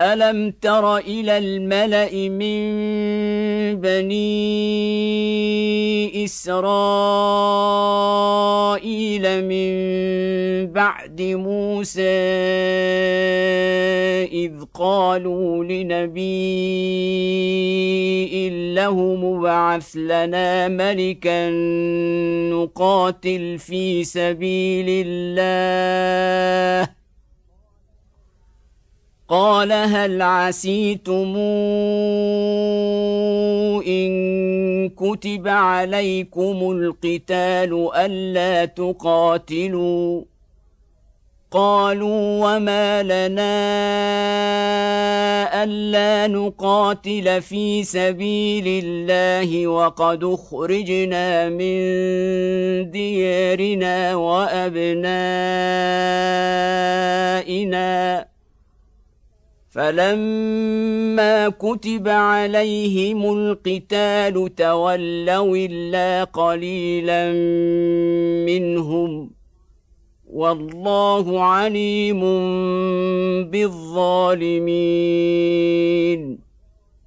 ألم تر إلى الملأ من بني إسرائيل من بعد موسى إذ قالوا لنبي له مبعث لنا ملكا نقاتل في سبيل الله قال هل عسيتم إن كتب عليكم القتال ألا تقاتلوا قالوا وما لنا ألا نقاتل في سبيل الله وقد أخرجنا من ديارنا وأبنائنا فلما كتب عليهم القتال تولوا إلا قليلا منهم والله عليم بالظالمين